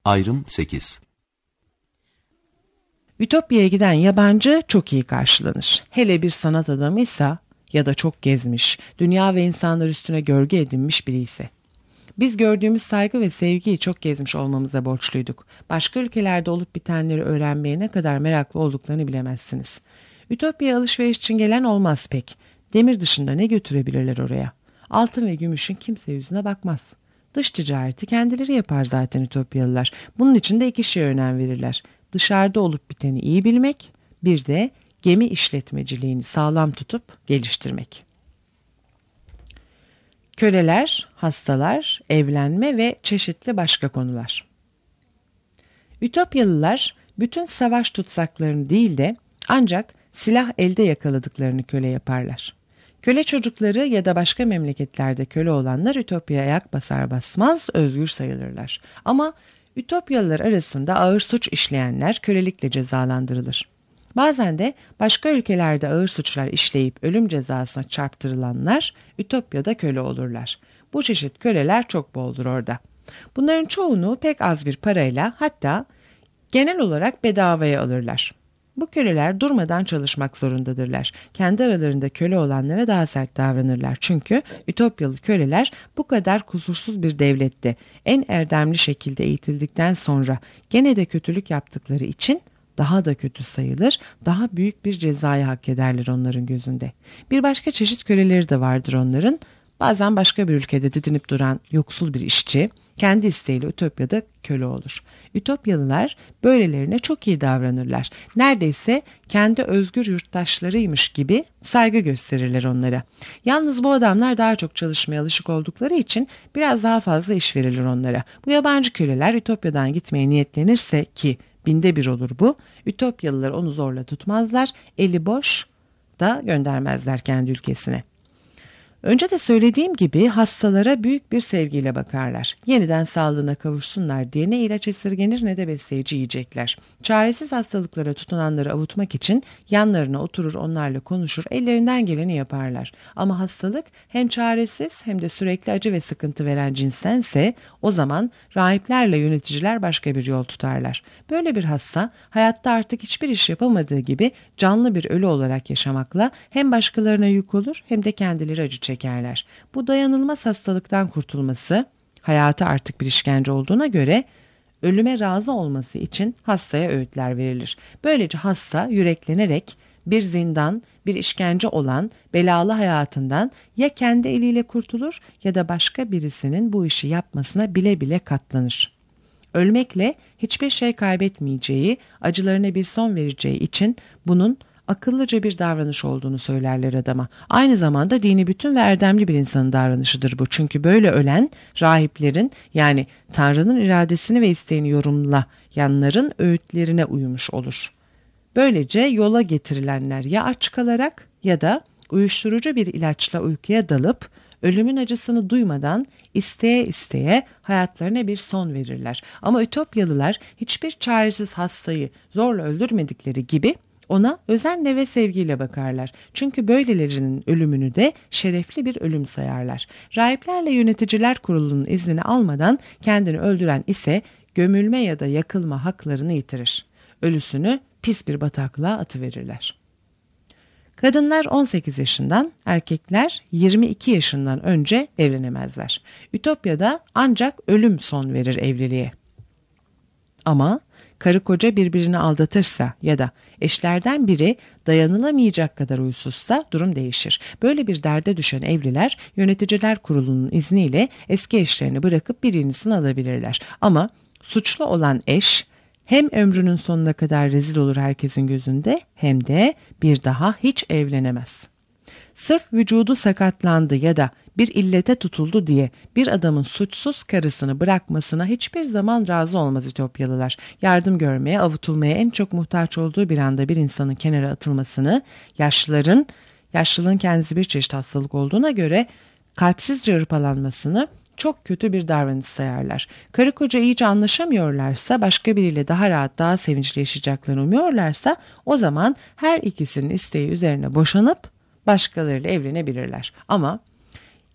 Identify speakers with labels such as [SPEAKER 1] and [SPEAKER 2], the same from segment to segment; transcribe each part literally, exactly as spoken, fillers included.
[SPEAKER 1] Ayrım sekiz.
[SPEAKER 2] Ütopya'ya giden yabancı çok iyi karşılanır. Hele bir sanat adamıysa ya da çok gezmiş, dünya ve insanlar üstüne görgü edinmiş biri ise. Biz gördüğümüz saygı ve sevgiyi çok gezmiş olmamıza borçluyduk. Başka ülkelerde olup bitenleri öğrenmeye ne kadar meraklı olduklarını bilemezsiniz. Ütopya'ya alışveriş için gelen olmaz pek. Demir dışında ne götürebilirler oraya? Altın ve gümüşün kimse yüzüne bakmaz. Dış ticareti kendileri yapar zaten Ütopyalılar. Bunun için de iki şeye önem verirler. Dışarıda olup biteni iyi bilmek, bir de gemi işletmeciliğini sağlam tutup geliştirmek. Köleler, hastalar, evlenme ve çeşitli başka konular. Ütopyalılar bütün savaş tutsaklarını değil de ancak silah elde yakaladıklarını köle yaparlar. Köle çocukları ya da başka memleketlerde köle olanlar Ütopya'ya ayak basar basmaz özgür sayılırlar. Ama Ütopyalılar arasında ağır suç işleyenler kölelikle cezalandırılır. Bazen de başka ülkelerde ağır suçlar işleyip ölüm cezasına çarptırılanlar Ütopya'da köle olurlar. Bu çeşit köleler çok boldur orada. Bunların çoğunu pek az bir parayla, hatta genel olarak bedavaya alırlar. Bu köleler durmadan çalışmak zorundadırlar. Kendi aralarında köle olanlara daha sert davranırlar. Çünkü Ütopyalı köleler bu kadar kusursuz bir devlette en erdemli şekilde eğitildikten sonra gene de kötülük yaptıkları için daha da kötü sayılır, daha büyük bir cezayı hak ederler onların gözünde. Bir başka çeşit köleleri de vardır onların. Bazen başka bir ülkede didinip duran yoksul bir işçi kendi isteğiyle Ütopya'da köle olur. Ütopyalılar böylelerine çok iyi davranırlar. Neredeyse kendi özgür yurttaşlarıymış gibi saygı gösterirler onlara. Yalnız bu adamlar daha çok çalışmaya alışık oldukları için biraz daha fazla iş verilir onlara. Bu yabancı köleler Ütopya'dan gitmeye niyetlenirse, ki binde bir olur bu, Ütopyalılar onu zorla tutmazlar, eli boş da göndermezler kendi ülkesine. Önce de söylediğim gibi hastalara büyük bir sevgiyle bakarlar. Yeniden sağlığına kavuşsunlar diye ne ilaç esirgenir ne de besleyici yiyecekler. Çaresiz hastalıklara tutunanları avutmak için yanlarına oturur, onlarla konuşur, ellerinden geleni yaparlar. Ama hastalık hem çaresiz hem de sürekli acı ve sıkıntı veren cinstense o zaman rahiplerle yöneticiler başka bir yol tutarlar. Böyle bir hasta hayatta artık hiçbir iş yapamadığı gibi canlı bir ölü olarak yaşamakla hem başkalarına yük olur hem de kendileri acı çekerler. Çekerler. Bu dayanılmaz hastalıktan kurtulması, hayatı artık bir işkence olduğuna göre ölüme razı olması için hastaya öğütler verilir. Böylece hasta yüreklenerek bir zindan, bir işkence olan belalı hayatından ya kendi eliyle kurtulur ya da başka birisinin bu işi yapmasına bile bile katlanır. Ölmekle hiçbir şey kaybetmeyeceği, acılarına bir son vereceği için bunun akıllıca bir davranış olduğunu söylerler adama. Aynı zamanda dini bütün ve erdemli bir insanın davranışıdır bu. Çünkü böyle ölen rahiplerin, yani Tanrı'nın iradesini ve isteğini yorumlayanların öğütlerine uymuş olur. Böylece yola getirilenler ya aç kalarak ya da uyuşturucu bir ilaçla uykuya dalıp ölümün acısını duymadan isteye isteye hayatlarına bir son verirler. Ama Ütopyalılar hiçbir çaresiz hastayı zorla öldürmedikleri gibi ona özenle ve sevgiyle bakarlar. Çünkü böylelerinin ölümünü de şerefli bir ölüm sayarlar. Rahiplerle yöneticiler kurulunun iznini almadan kendini öldüren ise gömülme ya da yakılma haklarını yitirir. Ölüsünü pis bir bataklığa atıverirler. Kadınlar on sekiz yaşından, erkekler yirmi iki yaşından önce evlenemezler. Ütopya'da ancak ölüm son verir evliliğe. Ama karı koca birbirini aldatırsa ya da eşlerden biri dayanılamayacak kadar uysuzsa durum değişir. Böyle bir derde düşen evliler yöneticiler kurulunun izniyle eski eşlerini bırakıp bir yenisini alabilirler. Ama suçlu olan eş hem ömrünün sonuna kadar rezil olur herkesin gözünde hem de bir daha hiç evlenemez. Sırf vücudu sakatlandı ya da bir illete tutuldu diye bir adamın suçsuz karısını bırakmasına hiçbir zaman razı olmaz Ütopyalılar. Yardım görmeye, avutulmaya en çok muhtaç olduğu bir anda bir insanın kenara atılmasını, yaşlıların, yaşlılığın kendisi bir çeşit hastalık olduğuna göre kalpsizce hırpalanmasını çok kötü bir davranış sayarlar. Karı koca iyice anlaşamıyorlarsa, başka biriyle daha rahat, daha sevinçli yaşayacaklarını umuyorlarsa o zaman her ikisinin isteği üzerine boşanıp başkalarıyla evlenebilirler. Ama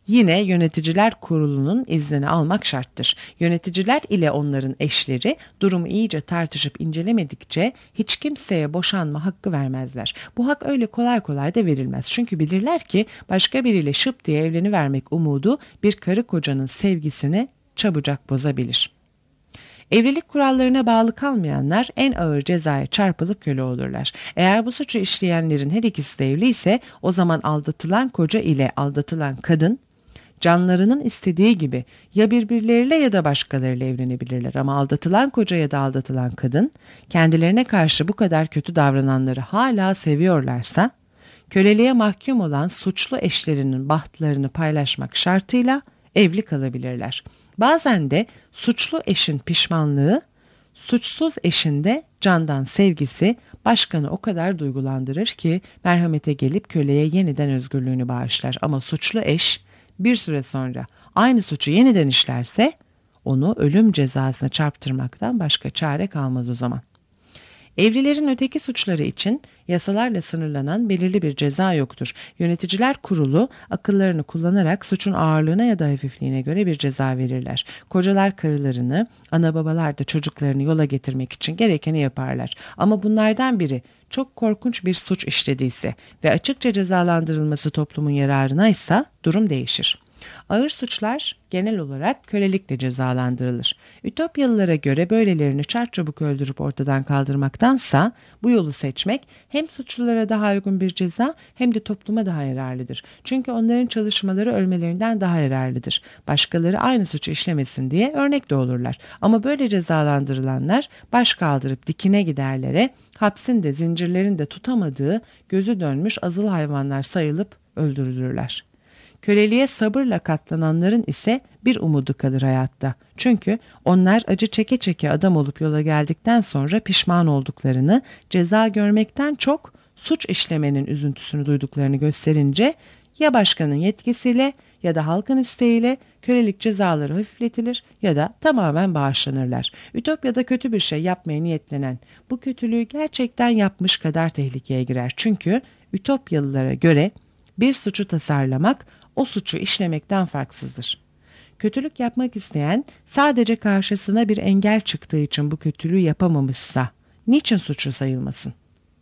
[SPEAKER 2] yine yöneticiler kurulunun iznini almak şarttır. Yöneticiler ile onların eşleri durumu iyice tartışıp incelemedikçe hiç kimseye boşanma hakkı vermezler. Bu hak öyle kolay kolay da verilmez. Çünkü bilirler ki başka biriyle şıp diye evlenivermek umudu bir karı kocanın sevgisini çabucak bozabilir. Evlilik kurallarına bağlı kalmayanlar en ağır cezaya çarpılıp köle olurlar. Eğer bu suçu işleyenlerin her ikisi de evli ise o zaman aldatılan koca ile aldatılan kadın canlarının istediği gibi ya birbirleriyle ya da başkalarıyla evlenebilirler. Ama aldatılan koca ya da aldatılan kadın kendilerine karşı bu kadar kötü davrananları hala seviyorlarsa köleliğe mahkum olan suçlu eşlerinin bahtlarını paylaşmak şartıyla evli kalabilirler. Bazen de suçlu eşin pişmanlığı, suçsuz eşin de candan sevgisi başkanı o kadar duygulandırır ki merhamete gelip köleye yeniden özgürlüğünü bağışlar. Ama suçlu eş bir süre sonra aynı suçu yeniden işlerse onu ölüm cezasına çarptırmaktan başka çare kalmaz o zaman. Evlilerin öteki suçları için yasalarla sınırlanan belirli bir ceza yoktur. Yöneticiler kurulu akıllarını kullanarak suçun ağırlığına ya da hafifliğine göre bir ceza verirler. Kocalar karılarını, ana babalar da çocuklarını yola getirmek için gerekeni yaparlar. Ama bunlardan biri çok korkunç bir suç işlediyse ve açıkça cezalandırılması toplumun yararınaysa durum değişir. Ağır suçlar genel olarak kölelikle cezalandırılır. Ütopyalılara göre böylelerini çarçabuk öldürüp ortadan kaldırmaktansa bu yolu seçmek hem suçlulara daha uygun bir ceza hem de topluma daha yararlıdır. Çünkü onların çalışmaları ölmelerinden daha yararlıdır. Başkaları aynı suçu işlemesin diye örnek de olurlar. Ama böyle cezalandırılanlar baş kaldırıp dikine giderlere, hapsin de zincirlerin de tutamadığı gözü dönmüş azılı hayvanlar sayılıp öldürülürler. Köleliğe sabırla katlananların ise bir umudu kalır hayatta. Çünkü onlar acı çeke çeke adam olup yola geldikten sonra pişman olduklarını, ceza görmekten çok suç işlemenin üzüntüsünü duyduklarını gösterince ya başkanın yetkisiyle ya da halkın isteğiyle kölelik cezaları hafifletilir ya da tamamen bağışlanırlar. Ütopya'da kötü bir şey yapmaya niyetlenen bu kötülüğü gerçekten yapmış kadar tehlikeye girer. Çünkü Ütopyalılara göre bir suçu tasarlamak o suçu işlemekten farksızdır. Kötülük yapmak isteyen sadece karşısına bir engel çıktığı için bu kötülüğü yapamamışsa niçin suçlu sayılmasın?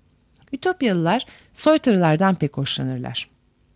[SPEAKER 2] Ütopyalılar soytarılardan pek hoşlanırlar.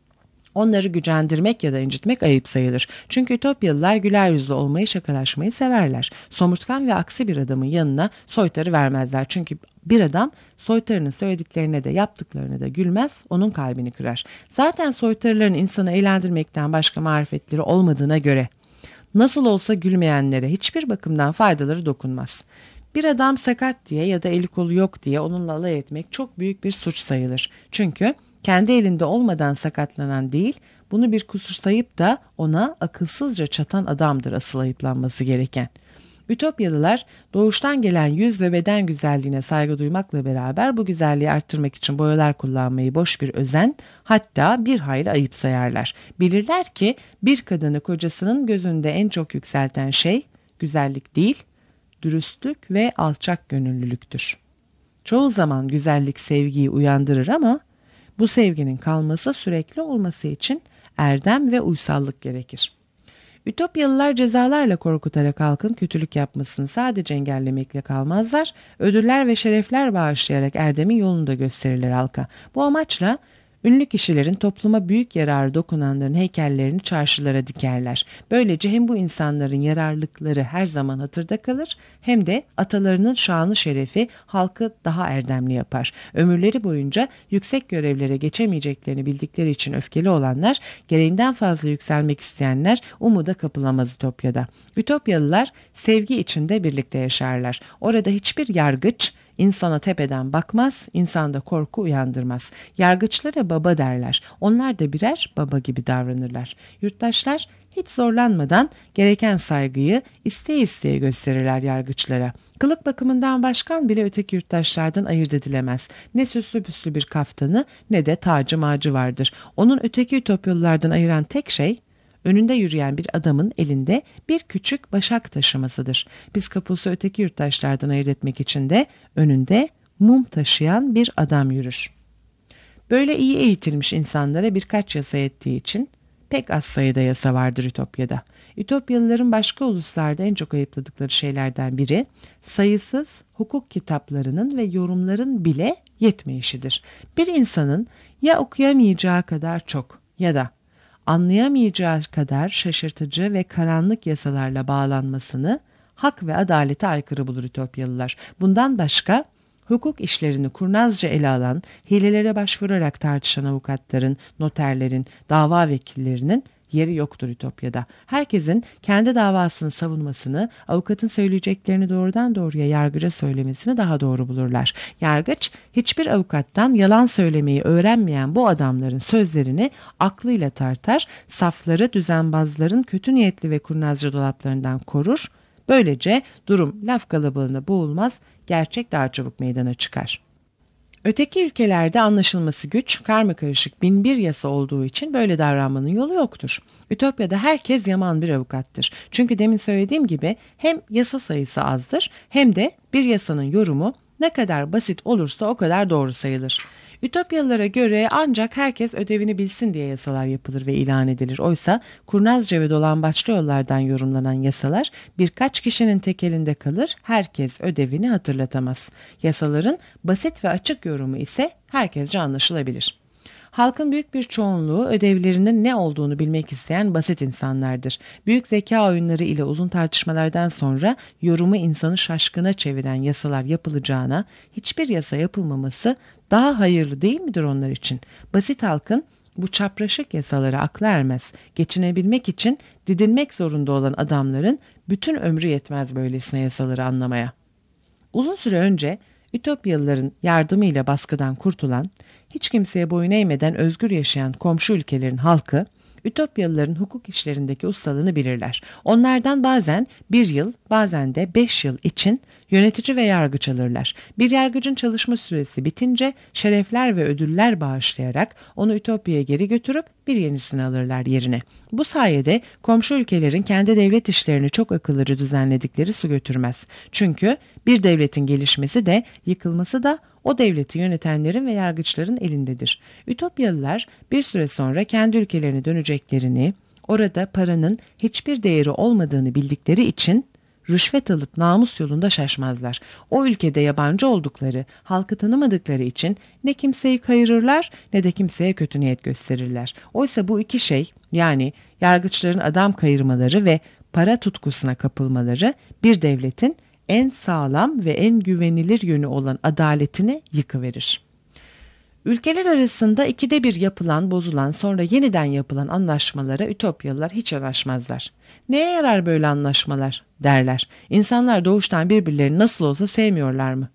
[SPEAKER 2] Onları gücendirmek ya da incitmek ayıp sayılır. Çünkü Ütopyalılar güler yüzlü olmayı, şakalaşmayı severler. Somurtkan ve aksi bir adamın yanına soytarı vermezler. Çünkü bir adam soytarının söylediklerine de yaptıklarına da gülmez, onun kalbini kırar. Zaten soytarıların insanı eğlendirmekten başka marifetleri olmadığına göre nasıl olsa gülmeyenlere hiçbir bakımdan faydaları dokunmaz. Bir adam sakat diye ya da eli kolu yok diye onunla alay etmek çok büyük bir suç sayılır. Çünkü kendi elinde olmadan sakatlanan değil, bunu bir kusur sayıp da ona akılsızca çatan adamdır asıl ayıplanması gereken. Ütopyalılar doğuştan gelen yüz ve beden güzelliğine saygı duymakla beraber bu güzelliği arttırmak için boyalar kullanmayı boş bir özen, hatta bir hayli ayıp sayarlar. Bilirler ki bir kadını kocasının gözünde en çok yükselten şey güzellik değil, dürüstlük ve alçak gönüllülüktür. Çoğu zaman güzellik sevgiyi uyandırır ama bu sevginin kalması, sürekli olması için erdem ve uysallık gerekir. Ütopyalılar cezalarla korkutarak halkın kötülük yapmasını sadece engellemekle kalmazlar, ödüller ve şerefler bağışlayarak erdemin yolunu da gösterirler halka. Bu amaçla ünlü kişilerin topluma büyük yararı dokunanların heykellerini çarşılara dikerler. Böylece hem bu insanların yararlılıkları her zaman hatırda kalır hem de atalarının şanı şerefi halkı daha erdemli yapar. Ömürleri boyunca yüksek görevlere geçemeyeceklerini bildikleri için öfkeli olanlar, gereğinden fazla yükselmek isteyenler umuda kapılamaz Ütopya'da. Ütopyalılar sevgi içinde birlikte yaşarlar. Orada hiçbir yargıç İnsana tepeden bakmaz, insanda korku uyandırmaz. Yargıçlara baba derler. Onlar da birer baba gibi davranırlar. Yurttaşlar hiç zorlanmadan gereken saygıyı isteye isteye gösterirler yargıçlara. Kılık bakımından başkan bile öteki yurttaşlardan ayırt edilemez. Ne süslü püslü bir kaftanı ne de tacı macı vardır. Onun öteki Ütopyalılardan ayıran tek şey, önünde yürüyen bir adamın elinde bir küçük başak taşımasıdır. Piskoposu öteki yurttaşlardan ayırt etmek için de önünde mum taşıyan bir adam yürür. Böyle iyi eğitilmiş insanlara birkaç yasa ettiği için pek az sayıda yasa vardır Ütopya'da. Ütopyalıların başka uluslarda en çok ayıpladıkları şeylerden biri sayısız hukuk kitaplarının ve yorumların bile yetmeyişidir. Bir insanın ya okuyamayacağı kadar çok ya da anlayamayacağı kadar şaşırtıcı ve karanlık yasalarla bağlanmasını hak ve adalete aykırı bulur Ütopyalılar. Bundan başka hukuk işlerini kurnazca ele alan, hilelere başvurarak tartışan avukatların, noterlerin, dava vekillerinin yeri yoktur Ütopya'da. Herkesin kendi davasını savunmasını, avukatın söyleyeceklerini doğrudan doğruya yargıca söylemesini daha doğru bulurlar. Yargıç, hiçbir avukattan yalan söylemeyi öğrenmeyen bu adamların sözlerini aklıyla tartar, safları düzenbazların kötü niyetli ve kurnazca dolaplarından korur. Böylece durum laf kalabalığına boğulmaz, gerçek daha çabuk meydana çıkar. Öteki ülkelerde anlaşılması güç, karmakarışık bin bir yasa olduğu için böyle davranmanın yolu yoktur. Ütopya'da herkes yaman bir avukattır. Çünkü demin söylediğim gibi hem yasa sayısı azdır hem de bir yasanın yorumu ne kadar basit olursa o kadar doğru sayılır. Ütopyalılara göre ancak herkes ödevini bilsin diye yasalar yapılır ve ilan edilir. Oysa kurnazca ve dolambaçlı yollardan yorumlanan yasalar birkaç kişinin tek elinde kalır, herkes ödevini hatırlatamaz. Yasaların basit ve açık yorumu ise herkesce anlaşılabilir. Halkın büyük bir çoğunluğu ödevlerinin ne olduğunu bilmek isteyen basit insanlardır. Büyük zeka oyunları ile uzun tartışmalardan sonra yorumu insanı şaşkına çeviren yasalar yapılacağına hiçbir yasa yapılmaması daha hayırlı değil midir onlar için? Basit halkın bu çapraşık yasalara aklı ermez. Geçinebilmek için didinmek zorunda olan adamların bütün ömrü yetmez böylesine yasaları anlamaya. Uzun süre önce Ütopyalıların yardımıyla baskıdan kurtulan, hiç kimseye boyun eğmeden özgür yaşayan komşu ülkelerin halkı, Ütopyalıların hukuk işlerindeki ustalığını bilirler. Onlardan bazen bir yıl, bazen de beş yıl için yönetici ve yargıç alırlar. Bir yargıcın çalışma süresi bitince şerefler ve ödüller bağışlayarak onu Ütopya'ya geri götürüp bir yenisini alırlar yerine. Bu sayede komşu ülkelerin kendi devlet işlerini çok akıllıca düzenledikleri su götürmez. Çünkü bir devletin gelişmesi de yıkılması da o devleti yönetenlerin ve yargıçların elindedir. Ütopyalılar bir süre sonra kendi ülkelerine döneceklerini, orada paranın hiçbir değeri olmadığını bildikleri için rüşvet alıp namus yolunda şaşmazlar. O ülkede yabancı oldukları, halkı tanımadıkları için ne kimseyi kayırırlar ne de kimseye kötü niyet gösterirler. Oysa bu iki şey, yani yargıçların adam kayırmaları ve para tutkusuna kapılmaları bir devletin en sağlam ve en güvenilir yönü olan adaletini yıkıverir. Ülkeler arasında ikide bir yapılan, bozulan, sonra yeniden yapılan anlaşmalara Ütopyalılar hiç yanaşmazlar. Neye yarar böyle anlaşmalar derler. İnsanlar doğuştan birbirlerini nasıl olsa sevmiyorlar mı?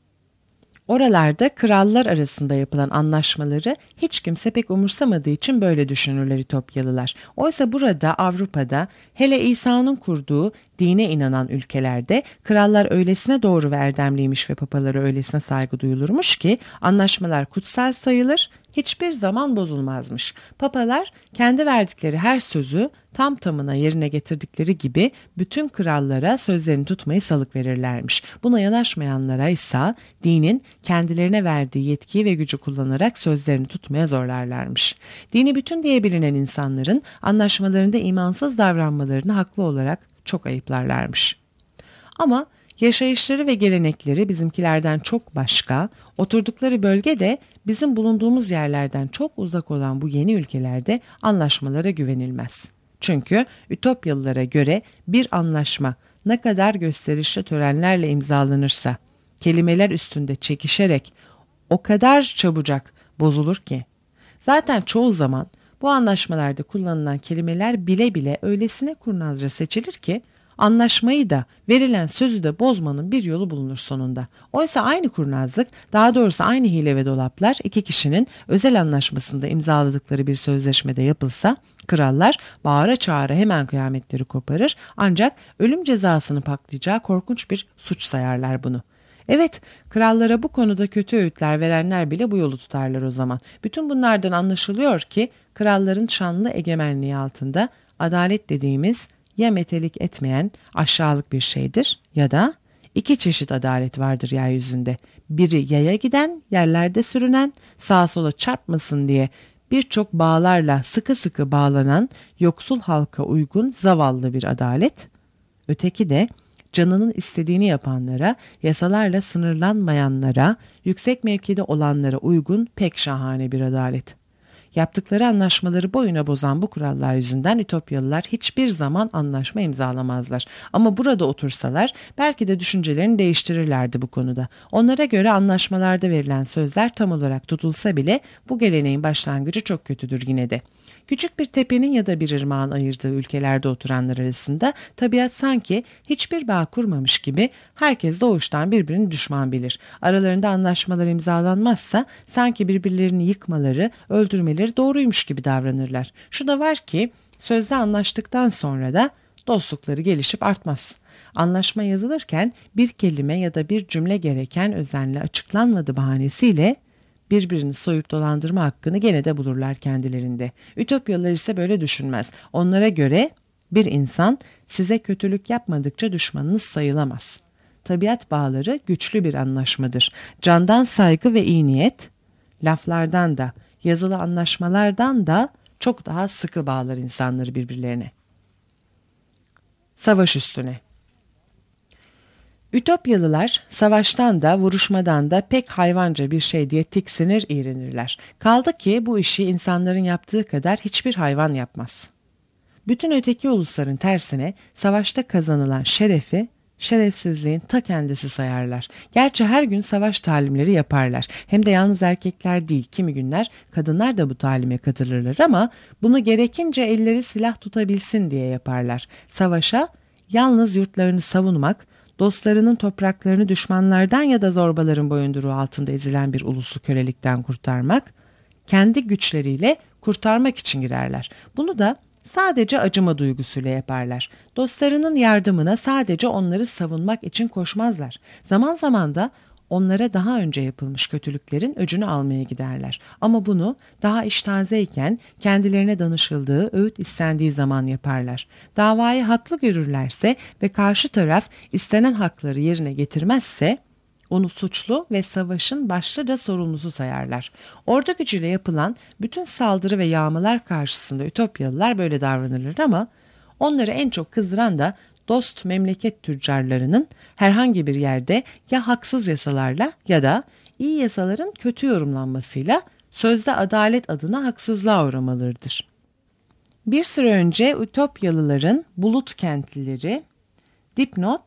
[SPEAKER 2] Oralarda krallar arasında yapılan anlaşmaları hiç kimse pek umursamadığı için böyle düşünürler Ütopyalılar. Oysa burada, Avrupa'da, hele İsa'nın kurduğu dine inanan ülkelerde krallar öylesine doğru ve erdemliymiş ve papalara öylesine saygı duyulurmuş ki anlaşmalar kutsal sayılır, hiçbir zaman bozulmazmış. Papalar kendi verdikleri her sözü tam tamına yerine getirdikleri gibi bütün krallara sözlerini tutmayı salık verirlermiş. Buna yanaşmayanlara ise dinin kendilerine verdiği yetkiyi ve gücü kullanarak sözlerini tutmaya zorlarlarmış. Dini bütün diye bilinen insanların anlaşmalarında imansız davranmalarını haklı olarak çok ayıplarlarmış. Ama yaşayışları ve gelenekleri bizimkilerden çok başka, oturdukları bölge de bizim bulunduğumuz yerlerden çok uzak olan bu yeni ülkelerde anlaşmalara güvenilmez. Çünkü Ütopyalılara göre bir anlaşma ne kadar gösterişli törenlerle imzalanırsa, kelimeler üstünde çekişerek o kadar çabucak bozulur ki. Zaten çoğu zaman bu anlaşmalarda kullanılan kelimeler bile bile öylesine kurnazca seçilir ki, anlaşmayı da verilen sözü de bozmanın bir yolu bulunur sonunda. Oysa aynı kurnazlık, daha doğrusu aynı hile ve dolaplar iki kişinin özel anlaşmasında imzaladıkları bir sözleşmede yapılsa, krallar bağıra çağıra hemen kıyametleri koparır, ancak ölüm cezasını paklayacağı korkunç bir suç sayarlar bunu. Evet, krallara bu konuda kötü öğütler verenler bile bu yolu tutarlar o zaman. Bütün bunlardan anlaşılıyor ki kralların şanlı egemenliği altında adalet dediğimiz ya metelik etmeyen aşağılık bir şeydir ya da iki çeşit adalet vardır yeryüzünde. Biri yaya giden, yerlerde sürünen, sağa sola çarpmasın diye birçok bağlarla sıkı sıkı bağlanan yoksul halka uygun zavallı bir adalet. Öteki de canının istediğini yapanlara, yasalarla sınırlanmayanlara, yüksek mevkide olanlara uygun pek şahane bir adalet. Yaptıkları anlaşmaları boyuna bozan bu kurallar yüzünden Ütopyalılar hiçbir zaman anlaşma imzalamazlar. Ama burada otursalar belki de düşüncelerini değiştirirlerdi bu konuda. Onlara göre anlaşmalarda verilen sözler tam olarak tutulsa bile bu geleneğin başlangıcı çok kötüdür yine de. Küçük bir tepenin ya da bir ırmağın ayırdığı ülkelerde oturanlar arasında tabiat sanki hiçbir bağ kurmamış gibi herkes doğuştan birbirini düşman bilir. Aralarında anlaşmalar imzalanmazsa sanki birbirlerini yıkmaları, öldürmeleri doğruymuş gibi davranırlar. Şu da var ki sözde anlaştıktan sonra da dostlukları gelişip artmaz. Anlaşma yazılırken bir kelime ya da bir cümle gereken özenle açıklanmadı bahanesiyle birbirini soyup dolandırma hakkını gene de bulurlar kendilerinde. Ütopyalılar ise böyle düşünmez. Onlara göre bir insan size kötülük yapmadıkça düşmanınız sayılamaz. Tabiat bağları güçlü bir anlaşmadır. Candan saygı ve iyi niyet, laflardan da, yazılı anlaşmalardan da çok daha sıkı bağlar insanları birbirlerine. Savaş üstüne. Ütopyalılar savaştan da vuruşmadan da pek hayvanca bir şey diye tiksinir, iğrenirler. Kaldı ki bu işi insanların yaptığı kadar hiçbir hayvan yapmaz. Bütün öteki ulusların tersine savaşta kazanılan şerefi şerefsizliğin ta kendisi sayarlar. Gerçi her gün savaş talimleri yaparlar. Hem de yalnız erkekler değil, kimi günler kadınlar da bu talime katılırlar ama bunu gerekince elleri silah tutabilsin diye yaparlar. Savaşa yalnız yurtlarını savunmak, dostlarının topraklarını düşmanlardan ya da zorbaların boyunduruğu altında ezilen bir ulusu kölelikten kurtarmak, kendi güçleriyle kurtarmak için girerler. Bunu da sadece acıma duygusuyla yaparlar. Dostlarının yardımına sadece onları savunmak için koşmazlar. Zaman zaman da onlara daha önce yapılmış kötülüklerin öcünü almaya giderler. Ama bunu daha iş tazeyken kendilerine danışıldığı, öğüt istendiği zaman yaparlar. Davayı haklı görürlerse ve karşı taraf istenen hakları yerine getirmezse onu suçlu ve savaşın başlıca sorumlusu sayarlar. Ordu gücüyle yapılan bütün saldırı ve yağmalar karşısında Ütopyalılar böyle davranırlar ama onları en çok kızdıran da dost memleket tüccarlarının herhangi bir yerde ya haksız yasalarla ya da iyi yasaların kötü yorumlanmasıyla sözde adalet adına haksızlığa uğramalarıdır. Bir süre önce Ütopyalıların bulut kentlileri, dipnot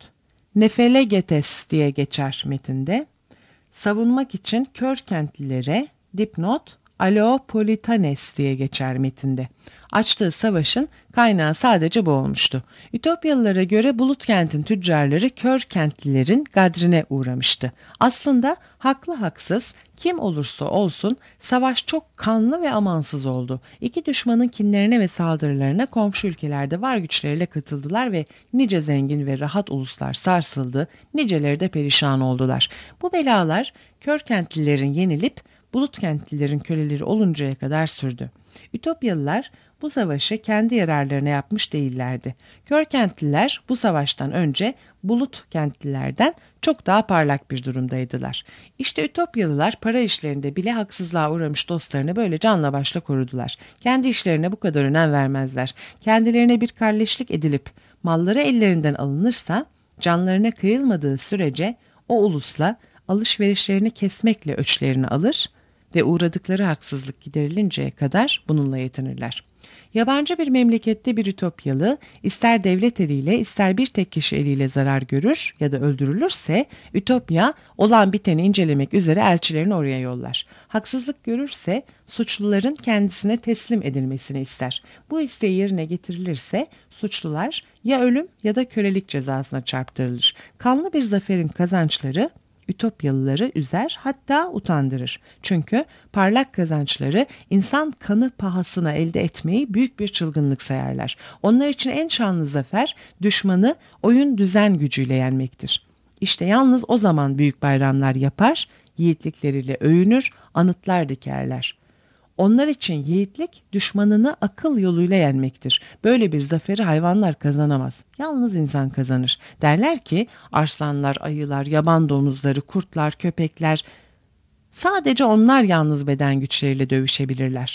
[SPEAKER 2] Nefelegetes diye geçer metinde, savunmak için kör kentlilere, dipnot Aleopolitanes diye geçer metinde. Açtığı savaşın kaynağı sadece bu olmuştu. Ütopyalılara göre bulut kentin tüccarları kör kentlilerin gadrine uğramıştı. Aslında haklı haksız kim olursa olsun savaş çok kanlı ve amansız oldu. İki düşmanın kinlerine ve saldırılarına komşu ülkelerde var güçleriyle katıldılar ve nice zengin ve rahat uluslar sarsıldı, niceleri de perişan oldular. Bu belalar kör kentlilerin yenilip bulut kentlilerin köleleri oluncaya kadar sürdü. Ütopyalılar bu savaşı kendi yararlarına yapmış değillerdi. Kör kentliler bu savaştan önce bulut kentlilerden çok daha parlak bir durumdaydılar. İşte Ütopyalılar para işlerinde bile haksızlığa uğramış dostlarını böyle canla başla korudular. Kendi işlerine bu kadar önem vermezler. Kendilerine bir kalleşlik edilip malları ellerinden alınırsa canlarına kıyılmadığı sürece o ulusla alışverişlerini kesmekle öçlerini alır ve uğradıkları haksızlık giderilinceye kadar bununla yetinirler. Yabancı bir memlekette bir Ütopyalı ister devlet eliyle ister bir tek kişi eliyle zarar görür ya da öldürülürse Ütopya olan biteni incelemek üzere elçilerini oraya yollar. Haksızlık görürse suçluların kendisine teslim edilmesini ister. Bu isteği yerine getirilirse suçlular ya ölüm ya da kölelik cezasına çarptırılır. Kanlı bir zaferin kazançları Ütopyalıları üzer, hatta utandırır. Çünkü parlak kazançları insan kanı pahasına elde etmeyi büyük bir çılgınlık sayarlar. Onlar için en şanlı zafer düşmanı oyun düzen gücüyle yenmektir. İşte yalnız o zaman büyük bayramlar yapar, yiğitlikleriyle övünür, anıtlar dikerler. Onlar için yiğitlik düşmanını akıl yoluyla yenmektir. Böyle bir zaferi hayvanlar kazanamaz. Yalnız insan kazanır. Derler ki arslanlar, ayılar, yaban domuzları, kurtlar, köpekler sadece onlar yalnız beden güçleriyle dövüşebilirler.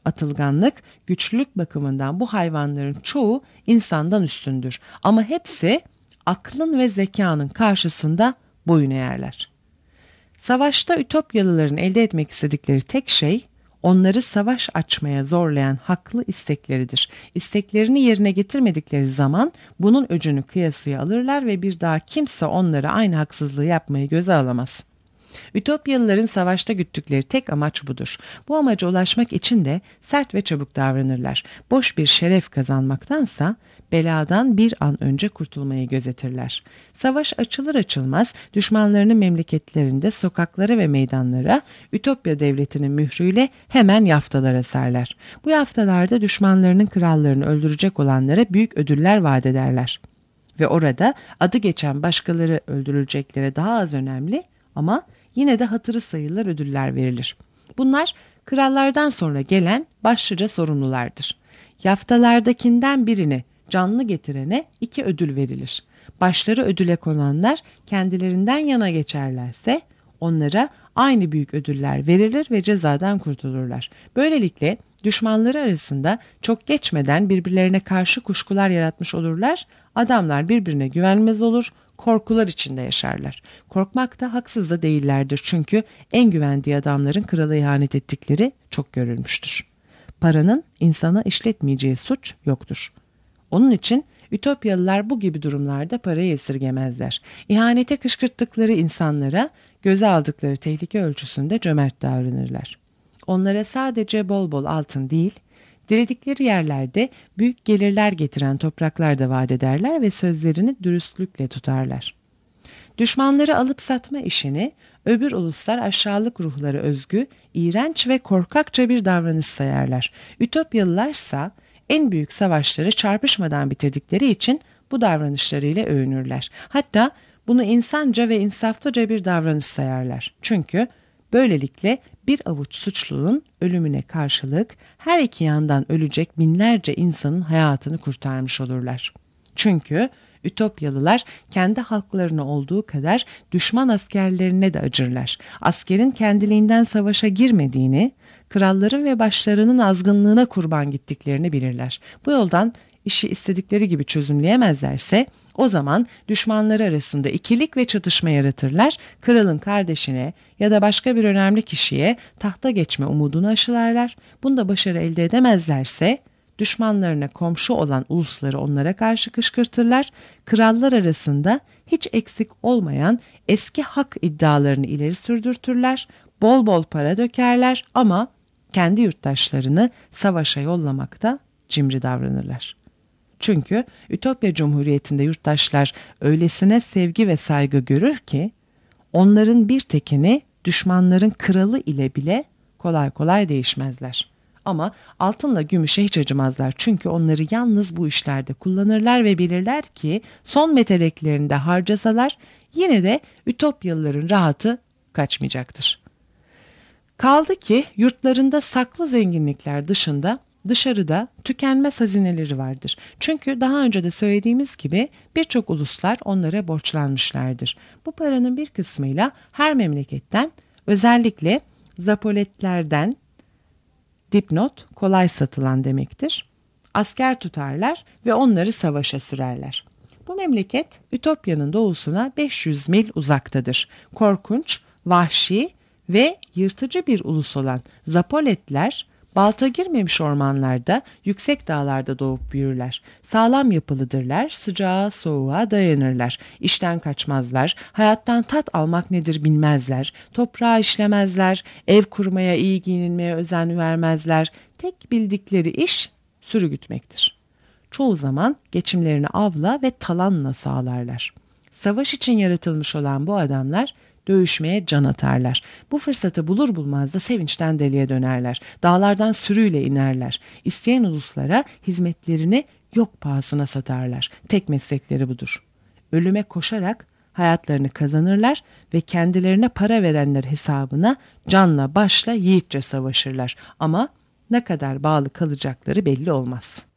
[SPEAKER 2] atılganlık, güçlülük bakımından bu hayvanların çoğu insandan üstündür. Ama hepsi aklın ve zekanın karşısında boyun eğerler. Savaşta Ütopyalıların elde etmek istedikleri tek şey, onları savaş açmaya zorlayan haklı istekleridir. İsteklerini yerine getirmedikleri zaman bunun öcünü kıyasıya alırlar ve bir daha kimse onlara aynı haksızlığı yapmayı göze alamaz. Ütopyalıların savaşta güttükleri tek amaç budur. Bu amaca ulaşmak için de sert ve çabuk davranırlar. Boş bir şeref kazanmaktansa beladan bir an önce kurtulmayı gözetirler. Savaş açılır açılmaz düşmanlarının memleketlerinde sokaklara ve meydanlara Ütopya devletinin mührüyle hemen yaftalar asarlar. Bu yaftalarda düşmanlarının krallarını öldürecek olanlara büyük ödüller vaat ederler. Ve orada adı geçen başkaları öldürüleceklere daha az önemli ama yine de hatırı sayılır ödüller verilir. Bunlar krallardan sonra gelen başlıca sorumlulardır. Yaftalardakinden birini canlı getirene iki ödül verilir. Başları ödüle konanlar kendilerinden yana geçerlerse onlara aynı büyük ödüller verilir ve cezadan kurtulurlar. Böylelikle düşmanları arasında çok geçmeden birbirlerine karşı kuşkular yaratmış olurlar. Adamlar birbirine güvenmez olur, korkular içinde yaşarlar. Korkmak da haksız da değillerdir çünkü en güvendiği adamların krala ihanet ettikleri çok görülmüştür. Paranın insana işletmeyeceği suç yoktur. Onun için Ütopyalılar bu gibi durumlarda parayı esirgemezler. İhanete kışkırttıkları insanlara göze aldıkları tehlike ölçüsünde cömert davranırlar. Onlara sadece bol bol altın değil, diledikleri yerlerde büyük gelirler getiren topraklar da vaat ederler ve sözlerini dürüstlükle tutarlar. Düşmanları alıp satma işini öbür uluslar aşağılık ruhları özgü, iğrenç ve korkakça bir davranış sayarlar. Ütopyalılarsa en büyük savaşları çarpışmadan bitirdikleri için bu davranışlarıyla övünürler. Hatta bunu insanca ve insaflıca bir davranış sayarlar. Çünkü böylelikle bir avuç suçlunun ölümüne karşılık her iki yandan ölecek binlerce insanın hayatını kurtarmış olurlar. Çünkü Ütopyalılar kendi halklarına olduğu kadar düşman askerlerine de acırlar. Askerin kendiliğinden savaşa girmediğini, kralların ve başlarının azgınlığına kurban gittiklerini bilirler. Bu yoldan işi istedikleri gibi çözümleyemezlerse o zaman düşmanları arasında ikilik ve çatışma yaratırlar. Kralın kardeşine ya da başka bir önemli kişiye tahta geçme umudunu aşılarlar. Bunda başarı elde edemezlerse düşmanlarına komşu olan ulusları onlara karşı kışkırtırlar. Krallar arasında hiç eksik olmayan eski hak iddialarını ileri sürdürtürler. Bol bol para dökerler ama kendi yurttaşlarını savaşa yollamakta cimri davranırlar. Çünkü Ütopya Cumhuriyeti'nde yurttaşlar öylesine sevgi ve saygı görür ki onların bir tekini düşmanların kralı ile bile kolay kolay değişmezler. Ama altınla gümüşe hiç acımazlar çünkü onları yalnız bu işlerde kullanırlar ve bilirler ki son meteleklerinde harcasalar yine de Ütopyalıların rahatı kaçmayacaktır. Kaldı ki yurtlarında saklı zenginlikler dışında dışarıda tükenmez hazineleri vardır. Çünkü daha önce de söylediğimiz gibi birçok uluslar onlara borçlanmışlardır. Bu paranın bir kısmıyla her memleketten özellikle zapoletlerden dipnot kolay satılan demektir. Asker tutarlar ve onları savaşa sürerler. Bu memleket Ütopya'nın doğusuna beş yüz mil uzaktadır. Korkunç, vahşi ve yırtıcı bir ulus olan Zapoletler balta girmemiş ormanlarda, yüksek dağlarda doğup büyürler. Sağlam yapılıdırlar, sıcağa soğuğa dayanırlar. İşten kaçmazlar, hayattan tat almak nedir bilmezler. Toprağı işlemezler, ev kurmaya, iyi giyinmeye özen vermezler. Tek bildikleri iş sürü gütmektir. Çoğu zaman geçimlerini avla ve talanla sağlarlar. Savaş için yaratılmış olan bu adamlar dövüşmeye can atarlar. Bu fırsatı bulur bulmaz da sevinçten deliye dönerler. Dağlardan sürüyle inerler. İsteyen uluslara hizmetlerini yok pahasına satarlar. Tek meslekleri budur. Ölüme koşarak hayatlarını kazanırlar ve kendilerine para verenler hesabına canla başla yiğitçe savaşırlar. Ama ne kadar bağlı kalacakları belli olmaz.